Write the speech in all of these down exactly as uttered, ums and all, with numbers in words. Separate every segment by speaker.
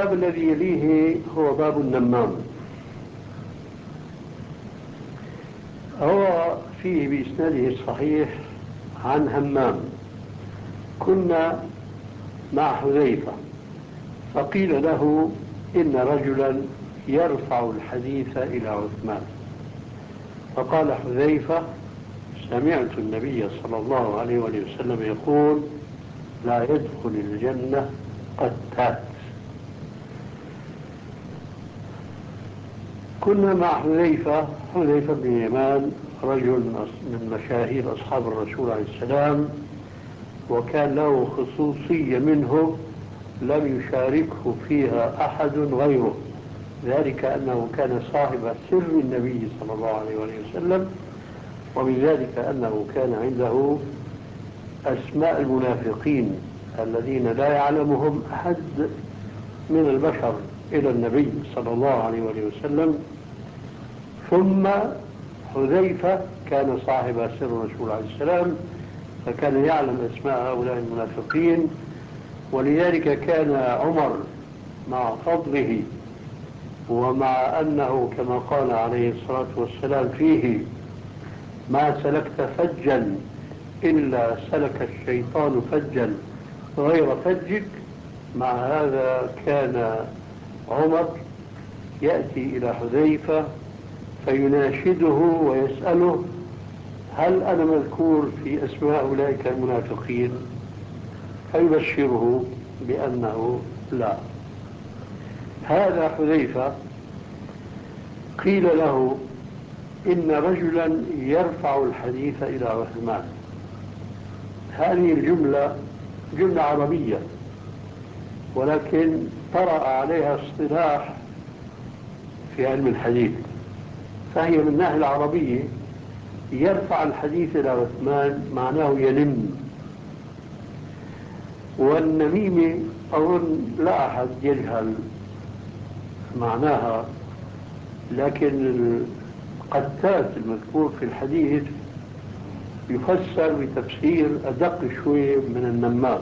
Speaker 1: الباب الذي يليه هو باب النمام. هو فيه بإسناده الصحيح عن همام: كنا مع حذيفة فقيل له إن رجلا يرفع الحديث إلى عثمان، فقال حذيفة: سمعت النبي صلى الله عليه وسلم يقول: لا يدخل الجنة قتات. كنا مع حذيفة. حذيفة بن اليمان رجل من مشاهير أصحاب الرسول عليه السلام، وكان له خصوصية منه لم يشاركه فيها أحد غيره، ذلك أنه كان صاحب سر النبي صلى الله عليه وسلم، ومن ذلك أنه كان عنده أسماء المنافقين الذين لا يعلمهم أحد من البشر إلى النبي صلى الله عليه وسلم. ثم حذيفة كان صاحب سر الرسول عليه السلام، فكان يعلم أسماء هؤلاء المنافقين، ولذلك كان عمر مع فضله ومع أنه كما قال عليه الصلاة والسلام فيه: ما سلكت فجا إلا سلك الشيطان فجا غير فجك، مع هذا كان عمر يأتي إلى حذيفة فيناشده ويسأله: هل أنا مذكور في أسماء أولئك المنافقين؟ فيبشره بأنه لا. هذا حذيفة قيل له إن رجلا يرفع الحديث إلى عثمان. هذه الجملة جملة عربية، ولكن طرأ عليها اصطلاح في علم الحديث، فهي من الناحية العربية يرفع الحديث إلى عثمان معناه ينم. والنميمة أظن لا أحد يجهل معناها، لكن القتات المذكور في الحديث يفسر بتفسير أدق شوي من النمام.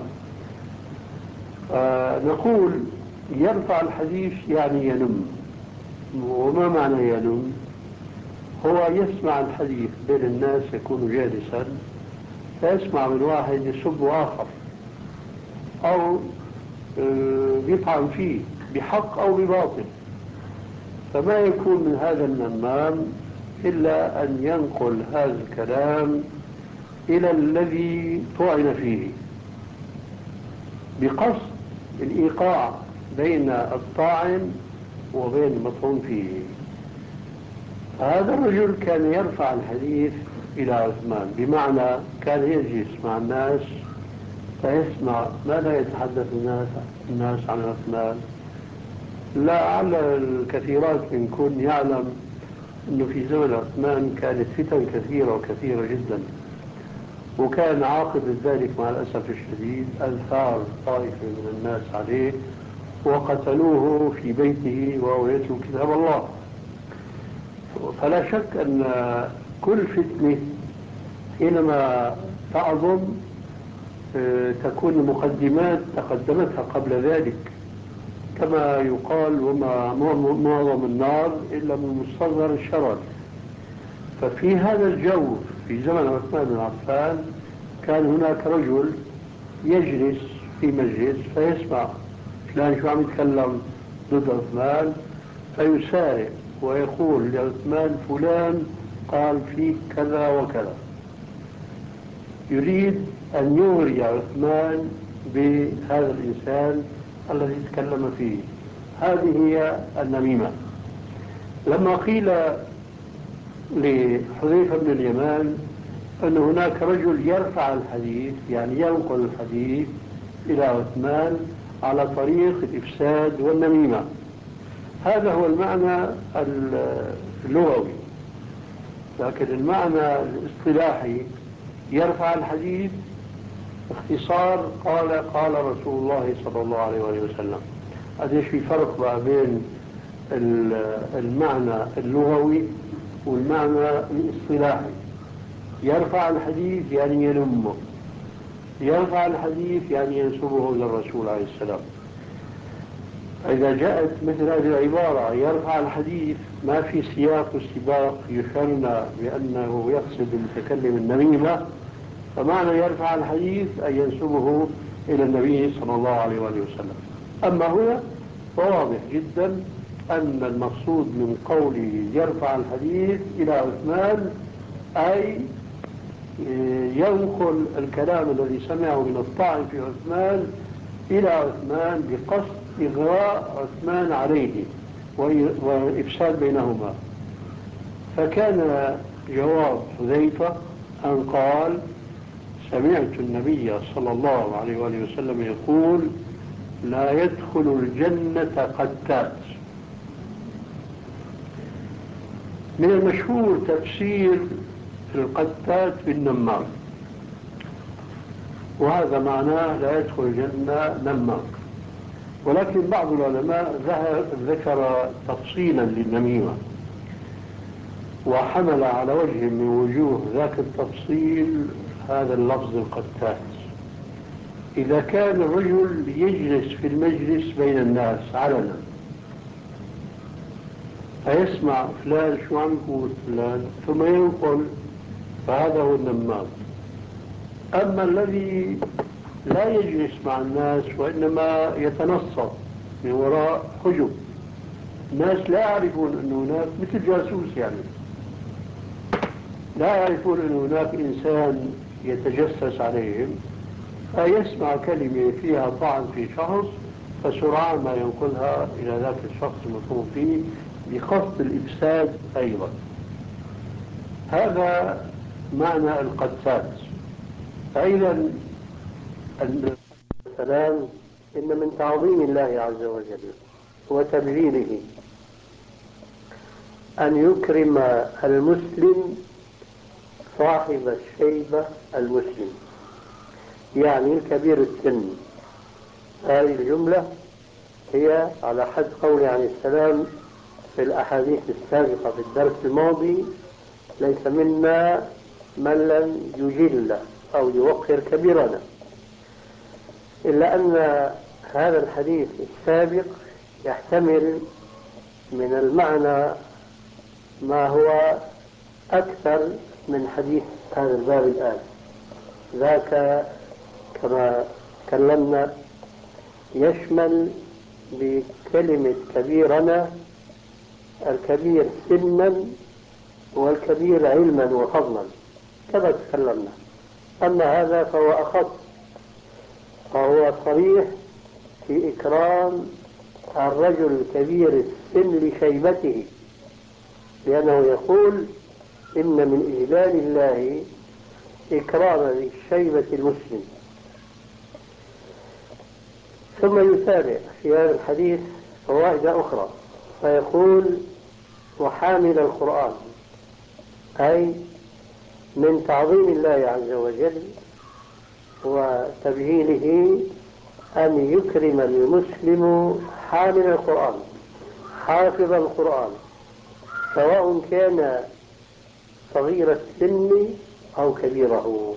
Speaker 1: آه نقول يرفع الحديث يعني ينم. وما معنى ينم؟ هو يسمع الحديث بين الناس، يكون جالسا فيسمع من واحد يسب آخر أو يطعن فيه بحق أو بباطل، فما يكون من هذا النمام إلا أن ينقل هذا الكلام إلى الذي طعن فيه بقصد الإيقاع بين الطاعن وبين المطعون فيه. هذا الرجل كان يرفع الحديث إلى عثمان، بمعنى كان يجلس مع الناس فيسمع ماذا يتحدث الناس الناس عن عثمان. لعل الكثيرات منكم يعلم أنه في زمن عثمان كانت فتن كثيرة وكثيرة جدا، وكان عاقبة ذلك مع الأسف الشديد أنثار طائفة من الناس عليه وقتلوه في بيته وهو يتلو كتاب الله. فلا شك أن كل فتنة حينما تعظم تكون مقدمات تقدمتها قبل ذلك، كما يقال: وما معظم النار إلا من مستصغر الشرر. ففي هذا الجو في زمن عثمان بن عفان كان هناك رجل يجلس في مجلس فيسمع فلان شو عم يتكلم ضد عثمان، فيسارع ويقول لعثمان: فلان قال فيك كذا وكذا، يريد أن يغري عثمان بهذا الإنسان الذي تكلم فيه. هذه هي النميمة. لما قيل لحذيفة بن اليمان أن هناك رجل يرفع الحديث يعني ينقل الحديث إلى عثمان على طريق الإفساد والنميمة، هذا هو المعنى اللغوي. لكن المعنى الاصطلاحي يرفع الحديث باختصار قال قال رسول الله صلى الله عليه وسلم. قديش في فرق بقى بين المعنى اللغوي والمعنى الاصطلاحي؟ يرفع الحديث يعني ينمه، يرفع الحديث يعني ينسبه للرسول عليه السلام. إذا جاءت مثل هذه العبارة يرفع الحديث ما في سياق وسباق يشرنا بأنه يقصد المتكلم النميمة، فمعنى يرفع الحديث أن ينسبه إلى النبي صلى الله عليه وآله وسلم. أما هنا فواضح جدا أن المقصود من قوله يرفع الحديث إلى عثمان أي ينقل الكلام الذي سمعه من الطعن في عثمان إلى عثمان بقصد إغراء عثمان عليه وإفساد بينهما. فكان جواب حذيفة أن قال: سمعت النبي صلى الله عليه وآله وسلم يقول: لا يدخل الجنة قتات. من المشهور تفسير القتات بالنمار، وهذا معناه لا يدخل الجنة نمار، ولكن بعض العلماء ذكر تفصيلا للنميمة وحمل على وجه من وجوه ذاك التفصيل هذا اللفظ القتات. إذا كان الرجل يجلس في المجلس بين الناس علنا فيسمع فلان شو عم يقول فلان ثم ينقل، فهذا هو النمام. أما الذي لا يجلس مع الناس وإنما يتنصت من وراء حجب، الناس لا يعرفون أن هناك مثل جاسوس، يعني لا يعرفون أن هناك إنسان يتجسس عليهم، فيسمع كلمة فيها طعن في شخص فسرعان ما ينقلها إلى ذاك الشخص المطعون فيه بقصد الإفساد أيضا. هذا معنى القتات. فإذا السلام إن من تعظيم الله عز وجل وتبجيله أن يكرم المسلم صاحب الشيبة المسلم، يعني كبير السن. هذه الجملة هي على حد قوله عليه السلام في الأحاديث السابقة في الدرس الماضي: ليس منا من لم يجل أو يوقر كبيرنا. إلا أن هذا الحديث السابق يحتمل من المعنى ما هو أكثر من حديث هذا الباب الآن. ذاك كما تكلمنا يشمل بكلمة كبيرنا الكبير سنا والكبير علما وفضلا كما تكلمنا. أما هذا فهو أخص، فهو صريح في إكرام الرجل الكبير السن لشيبته، لأنه يقول: إن من إجلال الله إكرام للشيبة المسلم. ثم يتابع في هذا الحديث فوائد أخرى فيقول: وحامل القرآن، أي من تعظيم الله عز وجل وتبجيله أن يكرم المسلم حامل القرآن حافظ القرآن، سواء كان صغير السن أو كبيره،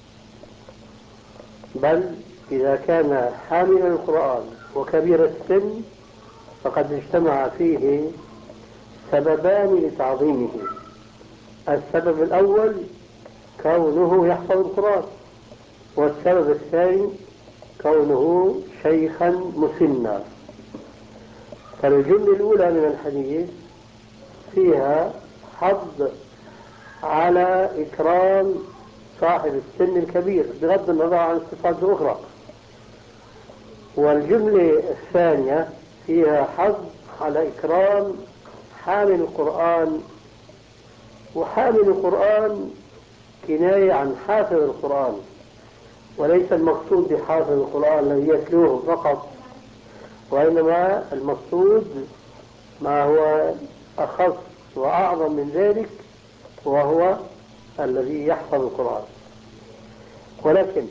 Speaker 1: بل إذا كان حامل القرآن وكبير السن فقد اجتمع فيه سببان لتعظيمه. السبب الأول كونه يحفظ القرآن، والسبب الثاني كونه شيخا مسنا. فالجملة الأولى من الحديث فيها حض على إكرام صاحب السن الكبير بغض النظر عن الصفات الأخرى، والجملة الثانية فيها حض على إكرام حامل القرآن. وحامل القرآن كناية عن حافظ القرآن، وليس المقصود بحافظ القرآن الذي يتلوه فقط، وإنما المقصود ما هو أخص وأعظم من ذلك، وهو الذي يحفظ القرآن. ولكن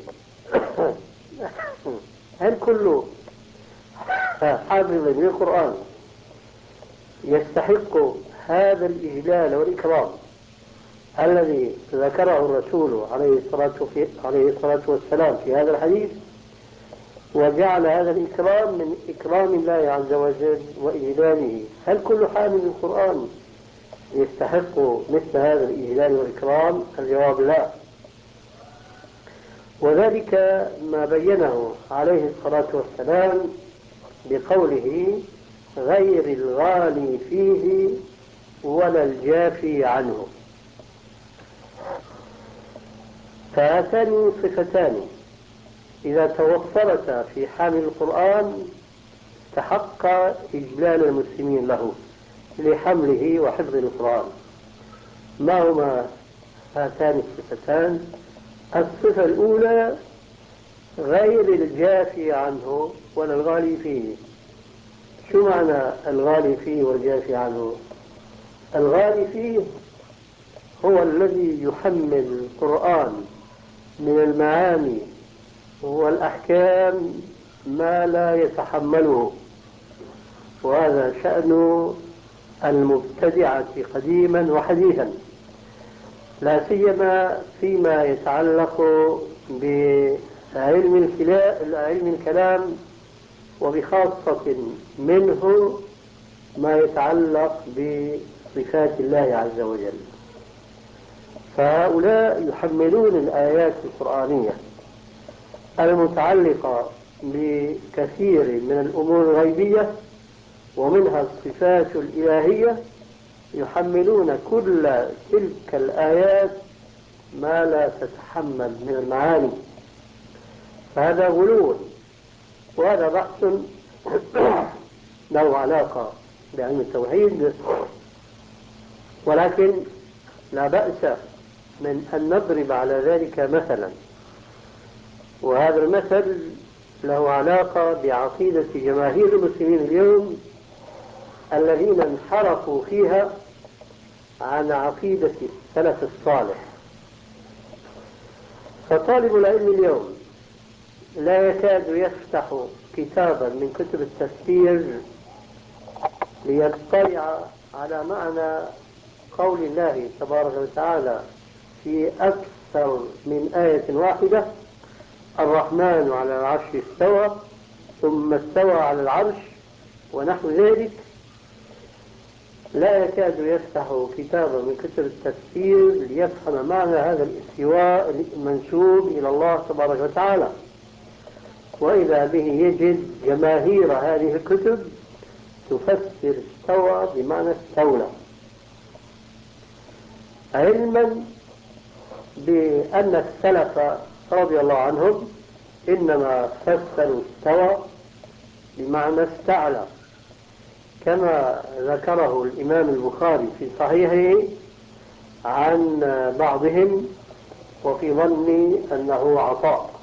Speaker 1: هل كل حافظ للقرآن يستحق هذا الإجلال والإكرام الذي ذكره الرسول عليه الصلاة والسلام في هذا الحديث؟
Speaker 2: وجعل هذا الإكرام من إكرام الله عز وجل وإجلاله. هل كل حامل القرآن يستحق مثل هذا الإجلال والإكرام؟ الجواب لا، وذلك ما بينه عليه الصلاة والسلام بقوله غير الغالي فيه ولا الجافي عنه. فهاتان صفتان إذا توفرتا في حامل القرآن استحق إجلال المسلمين له لحمله وحفظ القرآن. ما هما هاتان الصفتان؟ الصفة الأولى غير الجافي عنه ولا الغالي فيه. شو معنى الغالي فيه والجافي عنه؟ الغالي فيه هو الذي يحمل القرآن من المعاني والأحكام ما لا يتحمله، وهذا شأن المبتدعة قديما وحديثا، لا سيما فيما يتعلق بعلم علم الكلام، وبخاصة منه ما يتعلق بصفات الله عز وجل. فهؤلاء يحملون الآيات القرآنية المتعلقة بكثير من الأمور الغيبية ومنها الصفات الإلهية، يحملون كل تلك الآيات ما لا تتحمل من المعاني، فهذا غلو، وهذا بحث له علاقة بعلم التوحيد، ولكن لا بأس من أن نضرب على ذلك مثلا، وهذا المثل له علاقة بعقيدة جماهير المسلمين اليوم الذين انحرفوا فيها عن عقيدة السلف الصالح. فطالب العلم اليوم لا يكاد يفتح كتابا من كتب التفسير ليطلع على معنى قول الله تبارك وتعالى في أكثر من آية واحدة: الرحمن على العرش استوى ثم استوى على العرش ونحو ذلك. لا يكاد يفتح كتابا من كتب التفسير ليفهم معنى هذا الاستواء المنسوب إلى الله تبارك وتعالى، وإذا به يجد جماهير هذه الكتب تفسر استوى بمعنى استولى، علما بأن السلف رضي الله عنهم إنما فسروا استوى بمعنى استعلى، كما ذكره الإمام البخاري في صحيحه عن بعضهم وفي ظني أنه عطاء،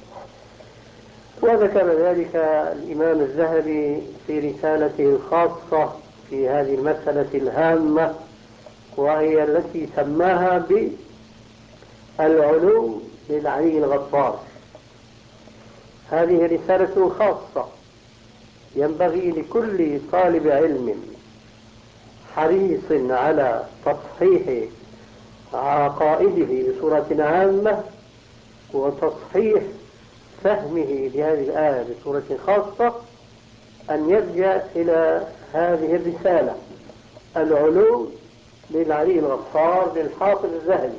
Speaker 2: وذكر ذلك الإمام الذهبي في رسالته الخاصة في هذه المسألة الهامة، وهي التي سماها بالعلو للعلي الغفار. هذه رسالة خاصة ينبغي لكل طالب علم حريص على تصحيح عقائده بصورة عامة وتصحيح فهمه لهذه الآية بصورة خاصة أن يرجع إلى هذه الرسالة العلو للعلي الغفار للحافظ الذهبي.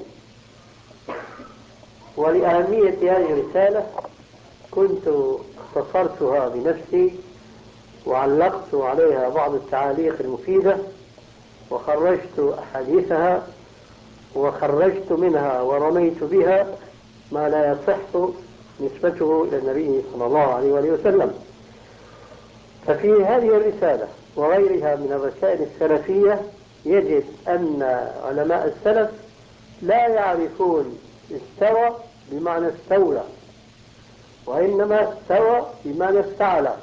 Speaker 2: ولأهمية هذه الرسالة كنت اختصرتها بنفسي وعلقت عليها بعض التعاليق المفيدة وخرجت أحاديثها وخرجت منها ورميت بها ما لا يصح نسبته إلى النبي صلى الله عليه وسلم. ففي هذه الرسالة وغيرها من الرسائل السلفية يجد أن علماء السلف لا يعرفون استوى بمعنى استولى، وإنما استوى بمعنى استعلى،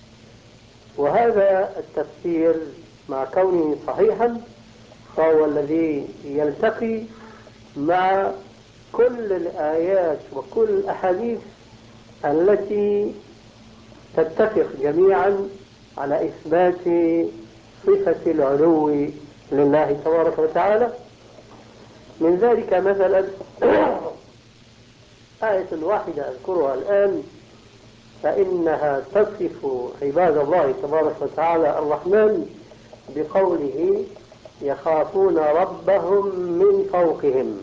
Speaker 2: وهذا التفسير مع كونه صحيحا فهو الذي يلتقي مع كل الآيات وكل الأحاديث التي تتفق جميعا على إثبات صفة العلو لله تبارك وتعالى. من ذلك مثلا آية واحدة أذكرها الآن فإنها تصف عباد الله تبارك وتعالى الرحمن بقوله يخافون ربهم من فوقهم.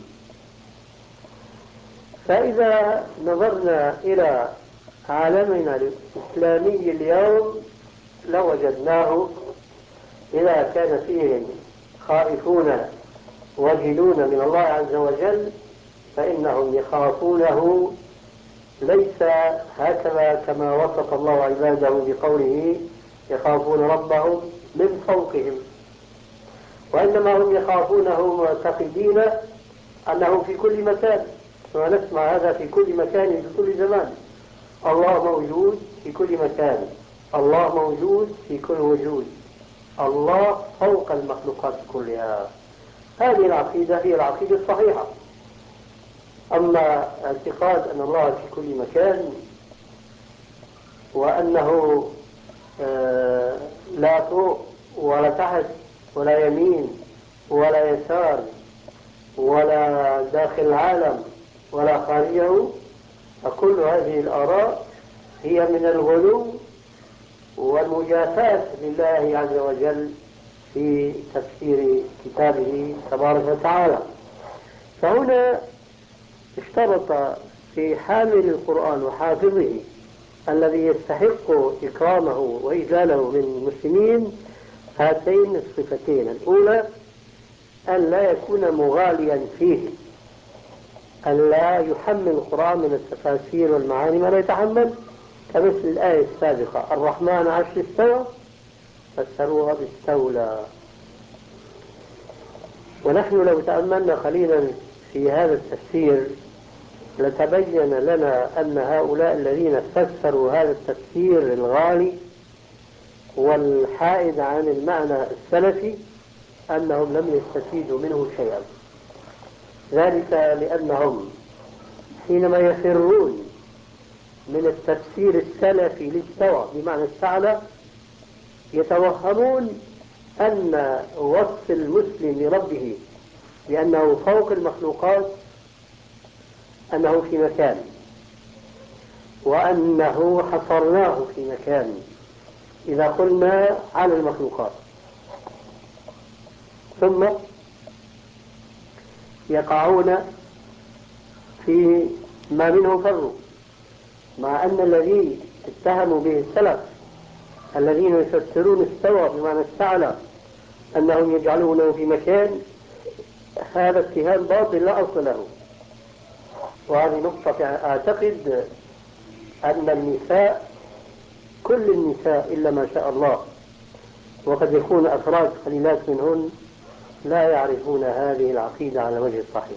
Speaker 2: فإذا نظرنا إلى عالمنا الإسلامي اليوم لوجدناه إذا كان فيهم خائفون وجلون من الله عز وجل فإنهم يخافونه ليس هكذا كما وصف الله عباده بقوله يخافون ربهم من فوقهم، وإنما هم يخافونه معتقدين أنه في كل مكان، ونسمع هذا في كل مكان في كل زمان. الله موجود في كل مكان، الله موجود في كل وجود، الله فوق المخلوقات كلها. هذه العقيدة هي العقيدة الصحيحة. أما اعتقاد أن الله في كل مكان وأنه آه لا فوق ولا تحت ولا يمين ولا يسار ولا داخل العالم ولا خارجه، فكل هذه الآراء هي من الغلو والمجافاة لله عز وجل في تفسير كتابه تبارك وتعالى. فهنا اشترط في حامل القرآن وحافظه الذي يستحق إكرامه وإجلاله من المسلمين هاتين الصفتين: الأولى أن لا يكون مغاليا فيه، أن لا يحمل القرآن من التفاسير والمعاني ما لا يتحمل، كمثل الآية السابقة الرحمن عرش استوى فسروها باستولى. ونحن لو تأملنا قليلا في هذا التفسير لتبين لنا أن هؤلاء الذين فسروا هذا التفسير الغالي والحائد عن المعنى السلفي أنهم لم يستفيدوا منه شيئا، ذلك لأنهم حينما يفرون من التفسير السلفي لاستوى بمعنى استعلى يتوهمون أن وصف المسلم لربه بأنه فوق المخلوقات أنه في مكان، وأنه حصرناه في مكان إذا قلنا على المخلوقات، ثم يقعون في ما منه فروا، مع أن الذي اتهموا به السلف الذين يفسرون استوى بمعنى استعلى أنهم يجعلونه في مكان، هذا اتهام باطل لا أصل له. وهذه نقطة أعتقد أن النساء كل النساء إلا ما شاء الله، وقد يكون أفراد قليلات منهن لا يعرفون هذه العقيدة على وجه الصحيح،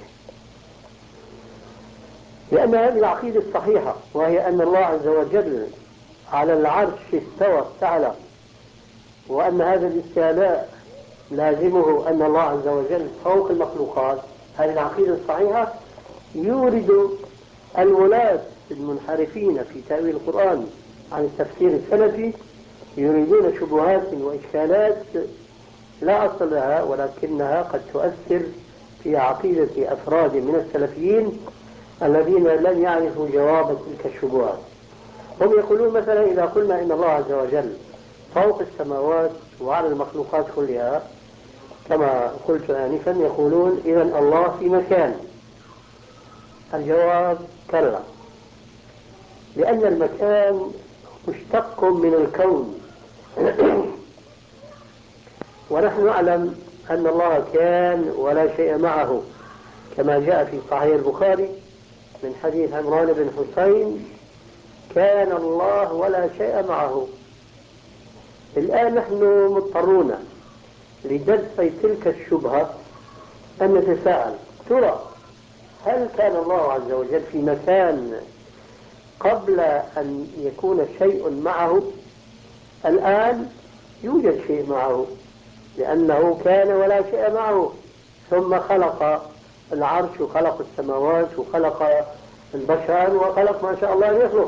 Speaker 2: لأن هذه العقيدة الصحيحة وهي أن الله عز وجل على العرش استوى استعلى، وأن هذا الاستعلاء لازمه أن الله عز وجل فوق المخلوقات، هذه العقيدة الصحيحة يورد الولاة المنحرفين في تأويل القرآن عن التفسير السلفي يريدون شبهات وإشكالات لا أصل لها، ولكنها قد تؤثر في عقيدة أفراد من السلفيين الذين لم يعرفوا جواب تلك الشبهات. هم يقولون مثلا إذا قلنا إن الله عز وجل فوق السماوات وعلى المخلوقات كلها كما قلت آنفا، يقولون إذن الله في مكان. الجواب كلا، لأن المكان مشتق من الكون ونحن نعلم أن الله كان ولا شيء معه، كما جاء في صحيح البخاري من حديث عمران بن حسين كان الله ولا شيء معه. الآن نحن مضطرون لدفع تلك الشبهة أن نتساءل، ترى هل كان الله عز وجل في مكان قبل أن يكون شيء معه؟ الآن يوجد شيء معه لأنه كان ولا شيء معه، ثم خلق العرش وخلق السماوات وخلق البشر وخلق ما شاء الله يخلق.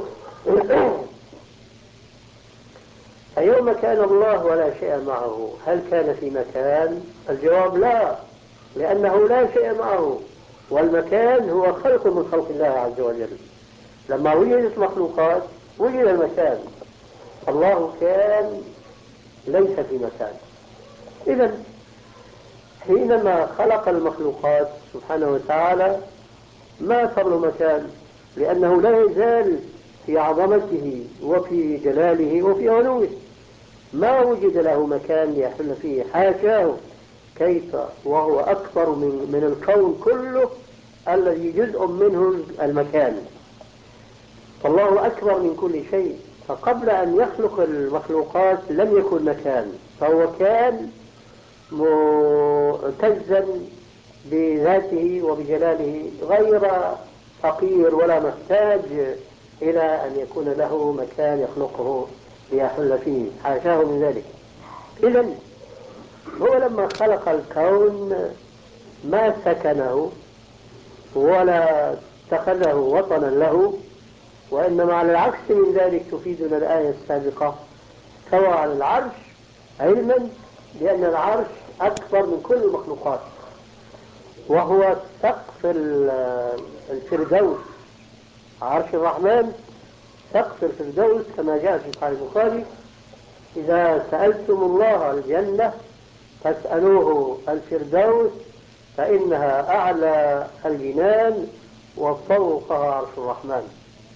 Speaker 2: فيوم كان الله ولا شيء معه هل كان في مكان؟ الجواب لا، لأنه لا شيء معه، والمكان هو خلق من خلق الله عز وجل. لما وجدت مخلوقات وجد المكان، الله كان ليس في مكان. إذا حينما خلق المخلوقات سبحانه وتعالى ما صار له مكان، لأنه لا يزال في عظمته وفي جلاله وفي علوه، ما وجد له مكان ليحل فيه، حاشاه، كيف وهو أكبر من, من الكون كله الذي جزء منه المكان. فالله أكبر من كل شيء، فقبل أن يخلق المخلوقات لم يكن مكان، فهو كان معتزا بذاته وبجلاله، غير فقير ولا محتاج إلى أن يكون له مكان يخلقه ليحل فيه، حاشاه من ذلك. إذن هو لما خلق الكون ما سكنه ولا اتخذه وطنا له، وإنما على العكس من ذلك تفيدنا الآية السابقة، استوى على العرش، علما بأن العرش أكبر من كل المخلوقات، وهو سقف الفردوس. عرش الرحمن سقف الفردوس كما جاء في صحيح البخاري: إذا سألتم الله الجنة فاسألوه الفردوس فإنها أعلى الجنان وفوقها عرش الرحمن.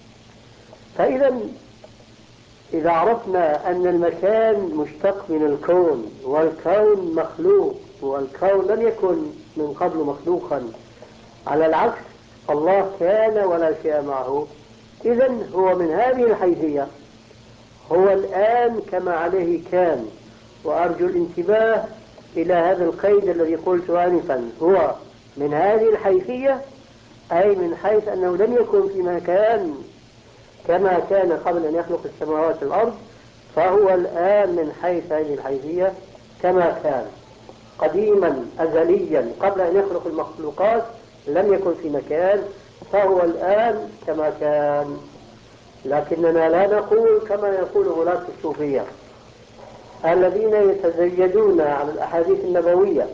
Speaker 2: فإذا إذا عرفنا أن المكان مشتق من الكون، والكون مخلوق، والكون لم يكن من قبل مخلوقا، على العكس الله كان ولا شيء معه، إذن هو من هذه الحيثية هو الآن كما عليه كان. وأرجو الانتباه إلى هذا القيد الذي قلت آنفا، هو من هذه الحيثية، أي من حيث أنه لم يكن في مكان كما كان قبل أن يخلق السماوات والأرض، فهو الآن من حيث هذه الحيثية كما كان قديما أزليا قبل أن يخلق المخلوقات، لم يكن في مكان، فهو الآن كما كان. لكننا لا نقول كما يقول غلاة الصوفية الذين يتزيدون على الأحاديث النبوية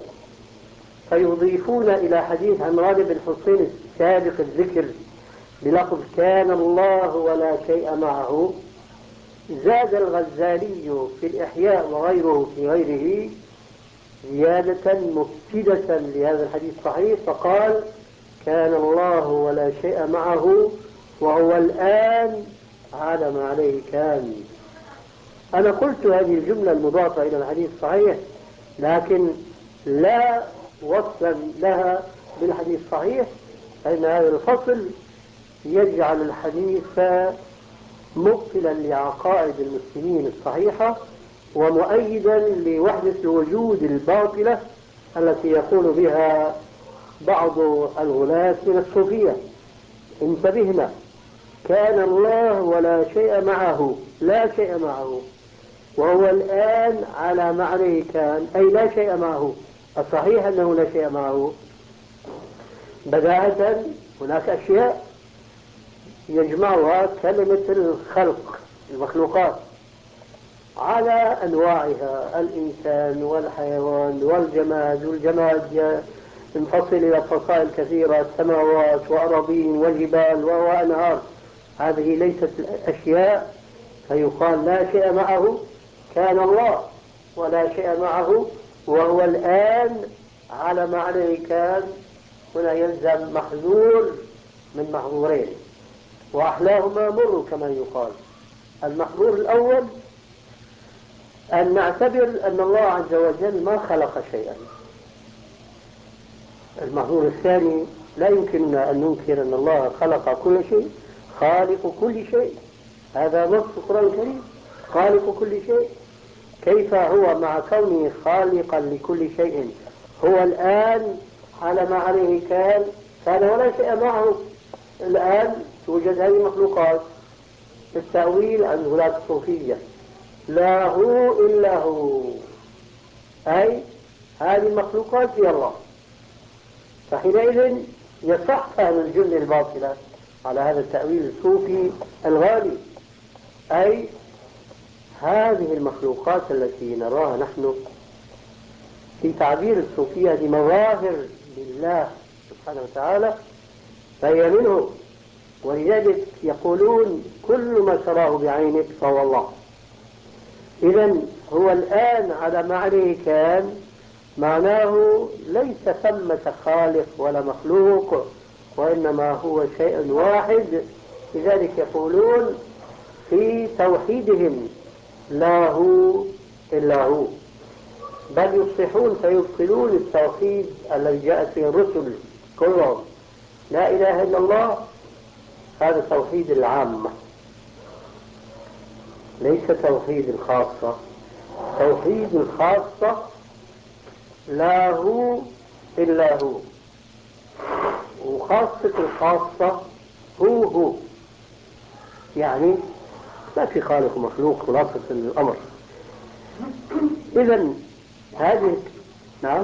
Speaker 2: فيضيفون إلى حديث عمران بن حسين السابق الذكر بلفظ كان الله ولا شيء معه. زاد الغزالي في الإحياء وغيره في غيره زيادة مفسدة لهذا الحديث الصحيح، فقال كان الله ولا شيء معه وهو الآن على ما عليه كان. أنا قلت هذه الجملة المضافة إلى الحديث الصحيح، لكن لا وصلا لها بالحديث الصحيح، فإن هذا الفصل يجعل الحديث مبطلا لعقائد المسلمين الصحيحة ومؤيدا لوحدة الوجود الباطلة التي يقول بها بعض الغلاة من الصوفية. انتبهنا، كان الله ولا شيء معه، لا شيء معه، وهو الآن على ما عليه كان، أي لا شيء معه. الصحيح أنه لا شيء معه بداهة. هناك أشياء يجمعها كلمة الخلق، المخلوقات على أنواعها، الإنسان والحيوان والجماد، والجماد ينفصل إلى فصائل كثيرة، سماوات وأراضين وجبال وأنهار، هذه ليست الأشياء، فيقال لا شيء معه. كان الله ولا شيء معه وهو الآن على ما عليه كان. هنا يلزم محذور من محظورين، وأحلاهما مر كما يقال. المحظور الأول أن نعتبر أن الله عز وجل ما خلق شيئا. المحظور الثاني لا يمكننا أن ننكر أن الله خلق كل شيء، خالق كل شيء، هذا نص القرآن الكريم، خالق كل شيء. كيف هو مع كونه خالقا لكل شيء هو الآن على ما عليه كان، كان ولا شيء معه. الآن توجد هذه المخلوقات في التأويل عن غلاة الصوفية، لا هو إلا هو، أي هذه المخلوقات هي الله. فحينئذ يصح فهم الجملة الباطلة على هذا التأويل الصوفي الغالي، أي هذه المخلوقات التي نراها نحن في تعبير الصوفية هذه مظاهر لله سبحانه وتعالى، فهي منه ولذلك يقولون كل ما تراه بعينك فهو الله. إذا هو الآن على ما عليه كان، معناه ليس ثمة خالق ولا مخلوق، وإنما هو شيء واحد. لذلك يقولون في توحيدهم لا هو إلا هو، بل يصلحون فيبطلون التوحيد الذي جاءت فيه الرسل كلهم. لا إله إلا الله هذا توحيد العامة، ليس توحيد الخاصة. توحيد الخاصة لا هو إلا هو، وخاصة الخاصة هو هو، يعني ما في خالق ومخلوق، خلاصة الأمر. إذا هذه نعم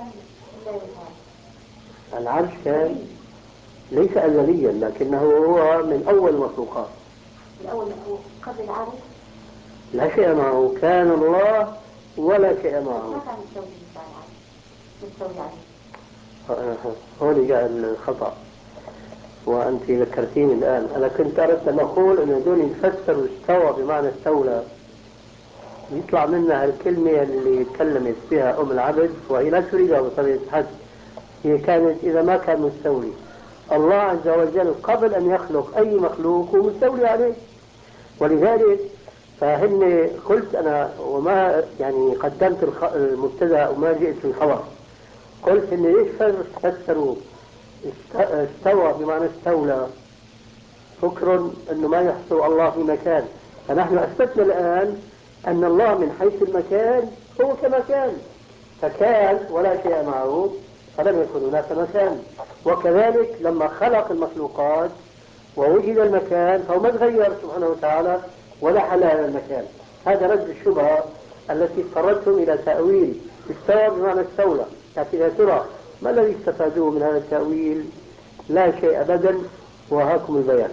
Speaker 2: العرش كان ليس أزليا، لكنه هو من أول المخلوقات،
Speaker 3: من أول قبل العرش
Speaker 2: لا شيء معه، كان الله ولا شيء معه.
Speaker 3: ما كان مستوي مستوي عليه.
Speaker 2: هون جاء الخطأ، وأنت ذكرتيني الآن. أنا كنت أردت أن أقول أن دول يفسروا استوى بمعنى استولى، يطلع منها الكلمة اللي تكلمت فيها أم العبد، وهي لا تريدها بطبيعة الحال. هي كانت إذا ما كان مستولي الله عز وجل قبل أن يخلق أي مخلوق هو مستولي عليه. ولذلك فهن قلت أنا وما يعني قدمت المبتدأ وما جئت في الخبر، قلت إن ليش فسروا استوى بمعنى استولى، فكر أنه ما يحصل الله في مكان. فنحن أثبتنا الآن أن الله من حيث المكان هو كمكان، فكان ولا شيء معه فلم يكن هناك مكان. وكذلك لما خلق المخلوقات ووجد المكان فهو ما تغير سبحانه وتعالى ولا حل هذا المكان. هذا رد الشبهة التي اضطرتهم إلى تأويل استوى بمعنى استولى. لكن يا ترى ما الذي استفادوه من هذا التأويل؟ لا شيء أبدا، وهاكم البيان.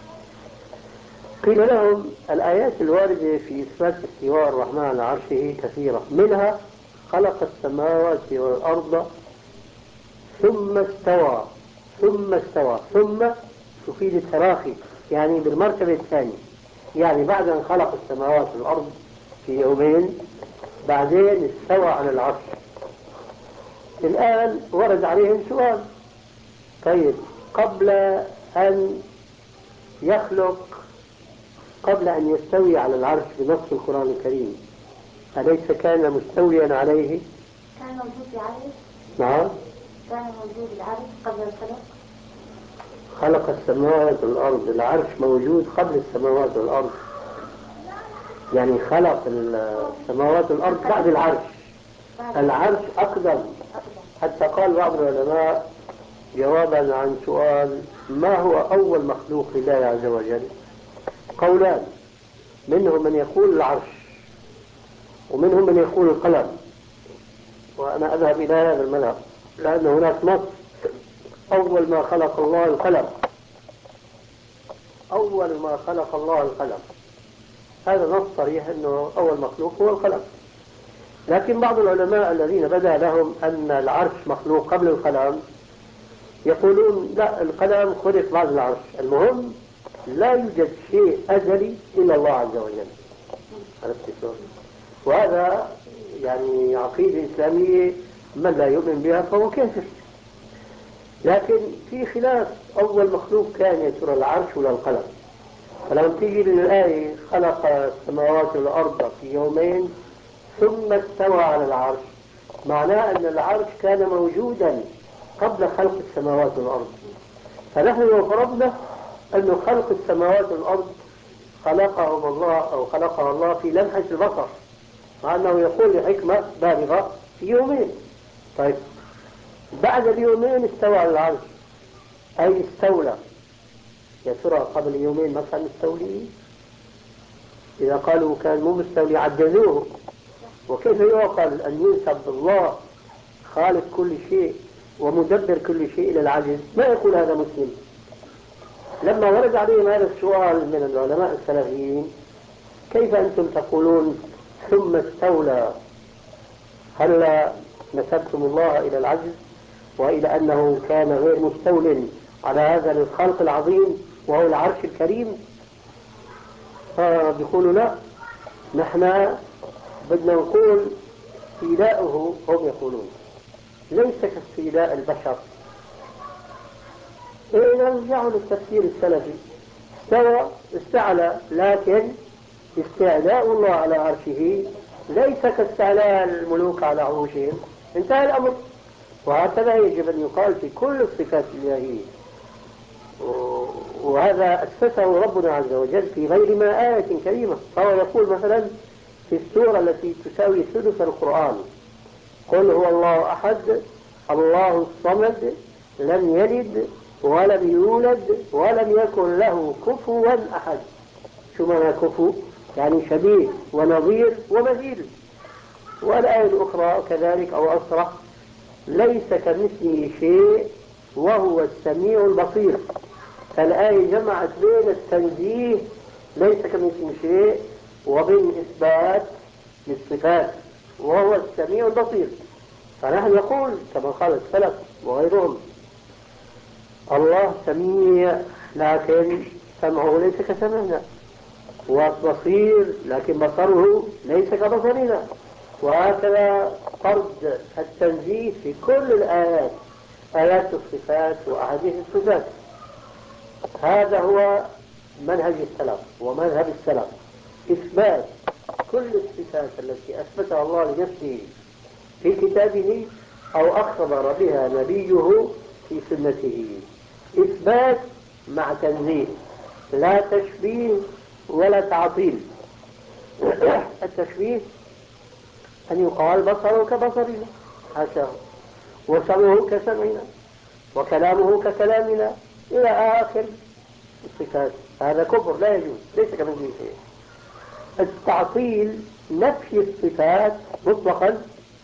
Speaker 2: قيل لهم الآيات الواردة في إثبات استواء الرحمن على عرشه كثيرة، منها خلق السماوات والأرض ثم استوى. ثم استوى ثم تفيد التراخي، يعني بالمرتبة الثانية، يعني بعد أن خلق السماوات والأرض في يومين بعدين استوى على العرش. الآن ورد عليهم سؤال، طيب قبل أن يخلق، قبل أن يستوي على العرش بنص القرآن الكريم، أليس كان مستويا عليه؟
Speaker 3: كان موجود العرش؟
Speaker 2: نعم
Speaker 3: كان موجود العرش قبل الخلق.
Speaker 2: خلق السماوات والأرض، العرش موجود قبل السماوات والأرض، يعني خلق السماوات والأرض بعد العرش. العرش أقدم، حتى قال بعض العلماء جوابا عن سؤال ما هو أول مخلوق لله عز وجل، قولان، منهم من يقول العرش ومنهم من يقول القلم، وأنا أذهب إلى هذا المذهب لأن هناك نص أول ما خلق الله القلم، أول ما خلق الله القلم، هذا نص صريح أنه أول مخلوق هو القلم. لكن بعض العلماء الذين بدا لهم أن العرش مخلوق قبل القلم يقولون لا، القلم خلق بعد العرش. المهم لا يوجد شيء أزلي إلا الله عز وجل. وهذا يعني عقيدة إسلامية من لا يؤمن بها فهو كافر. لكن في خلاف، أول مخلوق كان يا ترى العرش ولا القلم؟ فلما تيجي للآية خلق السماوات والأرض في يومين ثم استوى على العرش، معناه أن العرش كان موجودا قبل خلق السماوات والأرض. فنحن لو فرضنا أن خلق السماوات والأرض خلقهم الله أو خلقها الله في لمحة البصر، مع أنه يقول لحكمة بالغة في يومين. طيب بعد اليومين استوى على العرش، أي استولى. يا ترى قبل يومين ما كان مستولي؟ إذا قالوا كان مو مستولي عجزوه. وكيف يعقل أن ينسب الله خالق كل شيء ومدبر كل شيء إلى العجز؟ ما يقول هذا مسلم. لما ورد عليهم هذا السؤال من العلماء السلفيين، كيف أنتم تقولون ثم استولى؟ هل نسبتم الله إلى العجز وإلى أنه كان غير مستول على هذا الخلق العظيم؟ وهو العرش الكريم؟ فبيقولوا لا، نحن بدنا نقول استيلاؤه، هم يقولون ليس كاستيلاء البشر. إذا رجعوا للتفسير السلفي، استوى استعلى، لكن استعلاء الله على عرشه ليس كاستعلاء الملوك على عروشهم. انتهى الأمر. وهكذا يجب أن يقال في كل الصفات الإلهية، وهذا أسسه ربنا عز وجل في غير ما آية كريمة. فهو يقول مثلا في السورة التي تساوي ثلث القرآن: قل هو الله أحد الله الصمد لم يلد ولم يولد ولم يكن له كفوا أحد. شو معنى كفو؟ يعني شبيه ونظير ومثيل. والآية الأخرى كذلك أو أصرح: ليس كمثله شيء وهو السميع البصير. فالآية جمعت بين التنزيه ليس كمثله شيء وبين إثبات للصفات وهو السميع البصير. فنحن نقول كما قال السلف وغيرهم: الله سميع لكن سمعه ليس كسمعنا، وبصير لكن بصره ليس كبصرنا. وهكذا فرض التنزيه في كل الآيات، آيات الصفات وأحاديث الصفات. هذا هو منهج السلف ومذهب السلف: إثبات كل الصفات التي أثبتها الله لنفسه في كتابه أو أخبر بها نبيه في سنته. إثبات مع تنزيه، لا تشبيه ولا تعطيل. التشبيه أن يقال بصره كبصرنا حاشاه، وسمعه كسمعنا، وكلامه ككلامنا، إلى آخر الصفات. هذا كفر لا يجوز، ليس كمثله شيء. التعطيل نفي الصفات مطلقا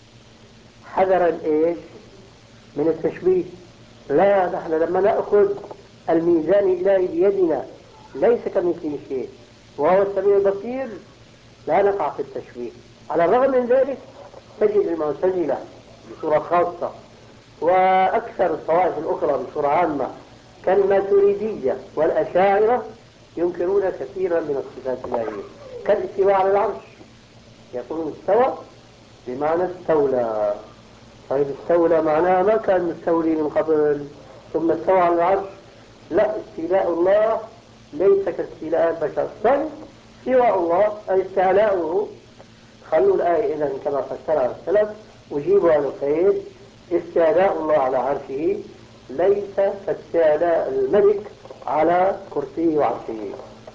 Speaker 2: حذرا إيش من التشبيه. لا، نحن لما نأخذ الميزان الإلهي بيدنا ليس كمثله شيء وهو السميع البصير لا نقع في التشبيه. على الرغم من ذلك تجد المعتزلة بصورة خاصة وأكثر الطوائف الأخرى بصورة عامة كالماتريدية والأشاعرة ينكرون كثيرا من الصفات الإلهية، كالاستواء على العرش. يقولون استوى بمعنى استولى. طيب استولى معناه ما كان مستولي من قبل ثم استوى على العرش؟ لا، استيلاء الله ليس كاستيلاء البشر. طيب استواء الله أي استعلاؤه. خلوا الآية إذن كما فسرها السلف وجيبوا على الخير: استعلاء الله على عرشه ليس كاستعلاء الملك على كرسيه وعرشه.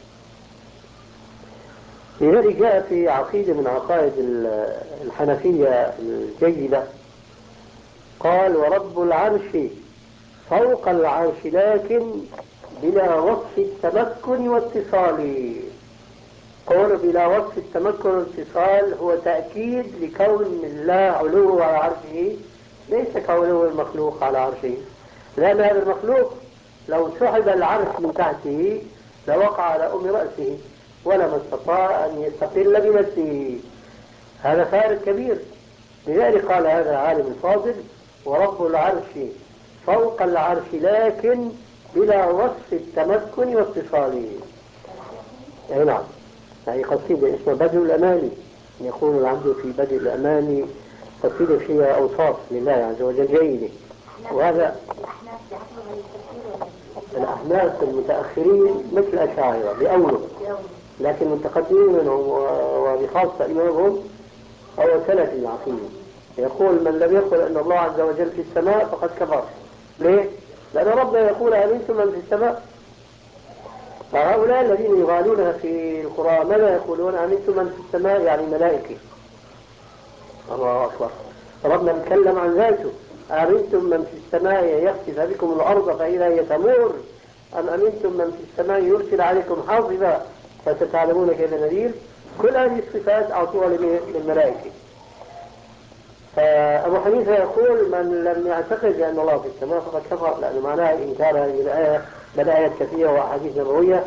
Speaker 2: لذلك جاء في عقيدة من عقائد الحنفية الجيدة قال: ورب العرش فوق العرش لكن بلا وصف التمكن واتصال. قول بلا وصف التمكن والاتصال هو تأكيد لكون الله علوه على عرشه ليس كعلو المخلوق على عرشه، لأن هذا المخلوق لو سحب العرش من تحته لوقع على أم رأسه ولما استطاع أن يستقل بنفسه. هذا فارق كبير. لذلك قال هذا العالم الفاضل: ورب العرش فوق العرش لكن بلا وصف التمكن واتصاله. أي نعم، هذه قصيدة اسمها بدء الأماني. يقول العبد في بدء الأماني قصيدة فيها أوصاف لله عز وجل جيدة. وهذا الأحناف المتأخرين مثل الأشاعرة بأوله، لكن المتقدمين منهم وبخاصة إمامهم هو سلف العقيدة. يقول: من لم يقل أن الله عز وجل في السماء فقد كفر. ليه؟ لأن ربنا يقول: أمنتم من في السماء؟ فهؤلاء الذين يغالون في القرآن ماذا يقولون؟ أمنتم من في السماء يعني ملائكة. الله أكبر. ربنا نتكلم عن ذاته: أمنتم من في السماء يخسف بكم الأرض فإذا هي تمور أم أمنتم من في السماء يرسل عليكم حاصبا فستعلمون كيف نذير. كل هذه الصفات أعطوها للملائكة. فأبو حنيفة يقول: من لم يعتقد أن الله في السماء فقد كفر، لأن معناها إنكار هذه الآية بل آيات كثيرة وأحاديث نبوية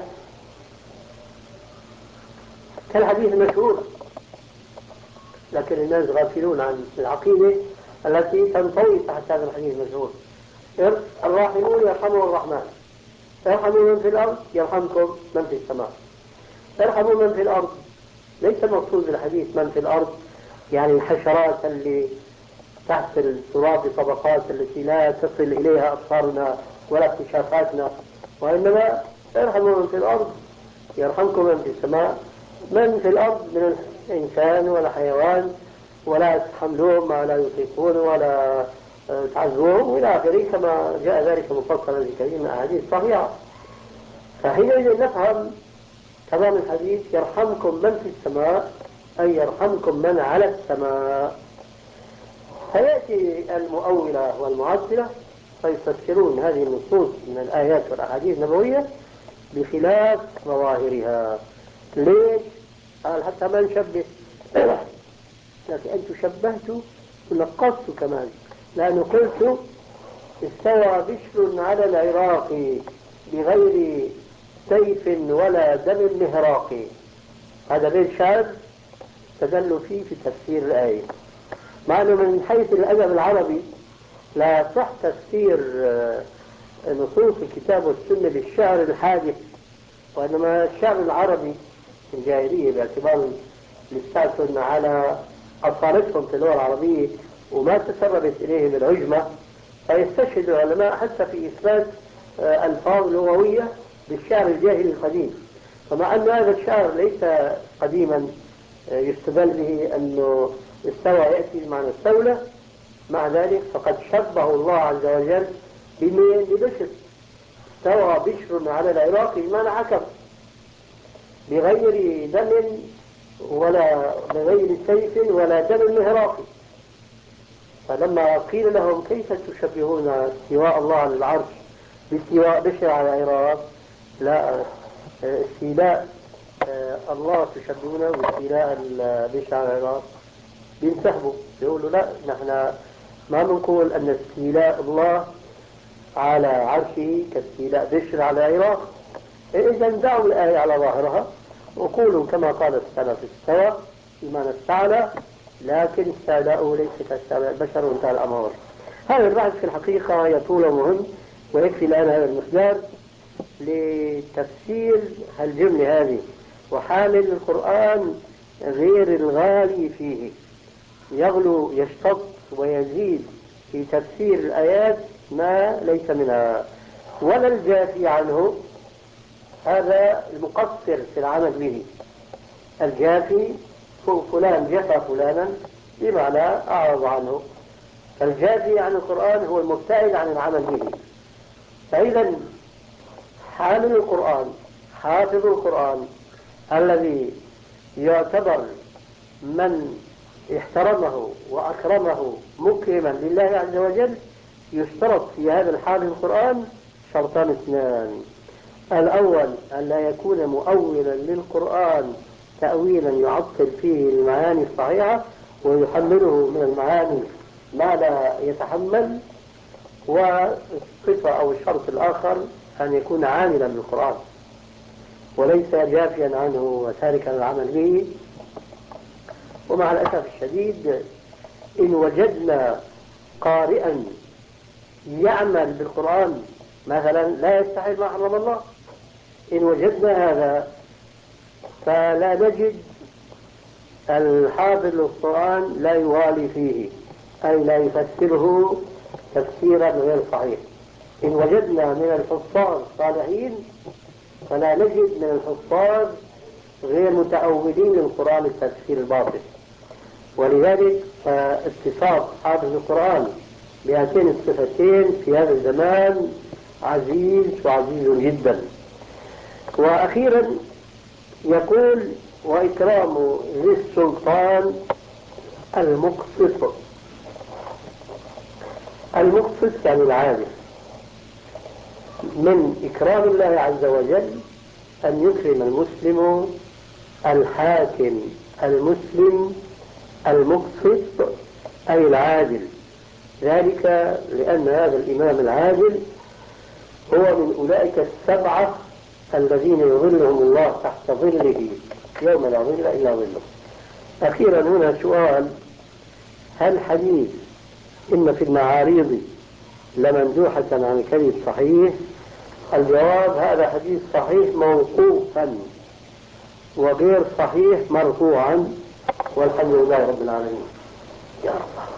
Speaker 2: كالحديث المشهور. لكن الناس غافلون عن العقيدة التي تنطوي تحت هذا الحديث المشهور: الراحمون يرحمه الرحمن. ارحموا من في الأرض يرحمكم من في السماء. ارحموا من في الأرض ليس المقصود بالحديث من في الأرض يعني الحشرات اللي تحت التراب طبقات التي لا تصل إليها أبصارنا ولا اكتشافاتنا، وإنما ارحموا من في الأرض يرحمكم من في السماء. من في الأرض من الإنسان ولا حيوان، ولا تحملون ما لا يطيقون ولا تعذبون إلى آخره، كما جاء ذلك مفصلا في كثير من الأحاديث الصحيحة. فحينئذ نفهم تمام الحديث يرحمكم من في السماء أي يرحمكم من على السماء. فيأتي المؤولة والمعطلة فيفسرون هذه النصوص من الآيات والأحاديث النبوية بخلاف ظواهرها. ليش؟ قال حتى ما نشبه، لكن أنتم شبهتوا ونقصتوا كمان، لأنه قلت استوى بشر على العراق بغير سيف ولا دم مهراق. هذا بيت شعر استدلوا فيه في تفسير الآية، مع أنه من حيث الأدب العربي لا صح تفسير نصوص الكتاب والسنة بالشعر الحادث، وإنما الشعر العربي في الجاهلية باعتبار الاستعسن على أصالتهم في اللغة العربية وما تسربت إليهم العجمة، فيستشهد العلماء حتى في إثبات ألفاظ لغوية بالشعر الجاهلي القديم. فمع أن هذا الشعر ليس قديما يستدل به أنه استوى يأتي بمعنى استولى، مع ذلك فقد شبه الله عز وجل بمين؟ ببشر. استوى بشر على العراق بمعنى حكم بغير دم ولا بغير سيف ولا دم مهراق. فلما قيل لهم كيف تشبهون استواء الله على العرش باستواء بشر على العراق، لا، استيلاء الله تشبهونه باستيلاء بشر على العراق، بينسحبوا يقولوا لا، نحن ما بنقول أن استيلاء الله على عرشه كاستيلاء بشر على العراق. إذا دعوا الآية على ظاهرها وقولوا كما قال السلف استوى بمعنى استعلى، لكن استعلاؤه ليس كاستعلاء البشر وانتهى الأمر. هذا البحث في الحقيقة يطول ومهم، ويكفي الآن هذا المقدار لتفسير الجملة هذه. وحامل القرآن غير الغالي فيه يغلو يشتط ويزيد في تفسير الآيات ما ليس منها، ولا الجافي عنه هذا المقصر في العمل به. الجافي فلان جفى فلانا بمعنى أعرض عنه، الجافي عن القرآن هو المبتعد عن العمل به. فإذا حامل القرآن حافظ القرآن الذي يعتبر من احترمه وأكرمه مكرما لله عز وجل، يشترط في هذا الحافظ القرآن شرطان اثنان: الأول أن لا يكون مؤولا للقرآن تأويلا يعطل فيه المعاني الصحيحة ويحمله من المعاني ما لا يتحمل، والصفة أو الشرط الآخر أن يكون عاملا بالقرآن وليس جافيا عنه وتاركا العمل به. ومع الأسف الشديد إن وجدنا قارئا يعمل بالقرآن مثلا لا يستحل ما حرم الله، إن وجدنا هذا فلا نجد الحافظ للقرآن لا يغالي فيه، أي لا يفسره تفسيرا غير صحيح. إن وجدنا من الحفاظ صالحين فلا نجد من الحفاظ غير متأولين للقرآن التفسير الباطل. ولذلك اتصاف حافظ القرآن بهاتين الصفتين في هذا الزمان عزيز وعزيز جدا. وأخيرا يقول: وإكرام ذي السلطان المقسط. المقسط يعني العادل. من إكرام الله عز وجل أن يكرم المسلم الحاكم المسلم المقسط أي العادل، ذلك لأن هذا الإمام العادل هو من أولئك السبعة الذين يظلهم الله تحت ظله يوم لا ظل إلا ظله. أخيرا هنا سؤال: هل حديث إن في المعاريض لمندوحة عن الكذب صحيح الجواب هذا حديث صحيح موقوفا وغير صحيح مرفوعا، والحمد لله رب العالمين. يا الله.